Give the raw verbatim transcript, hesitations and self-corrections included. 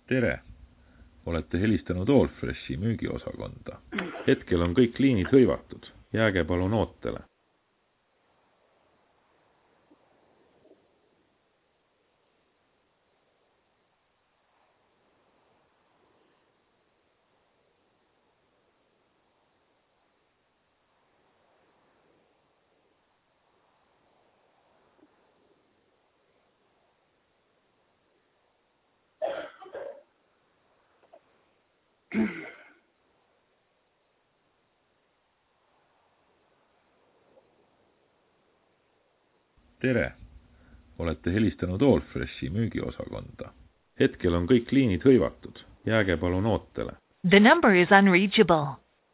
Tere! Olete helistanud Allfreshi müügiosakonda. Hetkel on kõik liinid hõivatud. Jääge palun ootele. Tere! Olete helistanud Allfreshi müügiosakonda. Hetkel on kõik liinid hõivatud. Jääge palun ootele. The number is unreachable.